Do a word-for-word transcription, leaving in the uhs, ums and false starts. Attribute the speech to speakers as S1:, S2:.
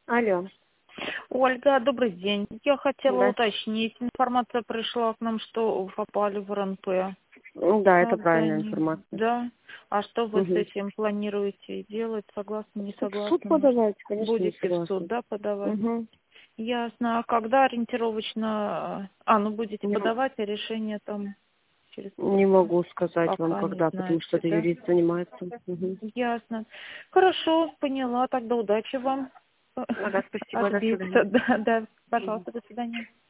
S1: Алло.
S2: Ольга, добрый день. Я хотела
S1: Да.
S2: уточнить. Информация пришла к нам, что вы попали в РНП.
S1: Ну да, это правильная
S2: Создание.
S1: информация.
S2: Да. А что вы с
S1: Угу.
S2: этим планируете делать? Согласны, не
S1: В суд
S2: согласны? Может,
S1: подавать, конечно, не
S2: будете в суд,
S1: согласна.
S2: да, подавать?
S1: Угу.
S2: Ясно. А когда ориентировочно... А, ну будете
S1: Не, м-
S2: подавать, а решение там через
S1: не
S2: сколько?
S1: могу сказать вам
S2: Пока не
S1: когда, потому что
S2: знаете,
S1: это
S2: да?
S1: юрист занимается. Угу.
S2: Ясно. Хорошо, поняла. Тогда удачи вам
S1: Ага, спасибо, до
S2: отбиться.
S1: свидания.
S2: Да, да.
S1: Мгм.
S2: Пожалуйста, до свидания.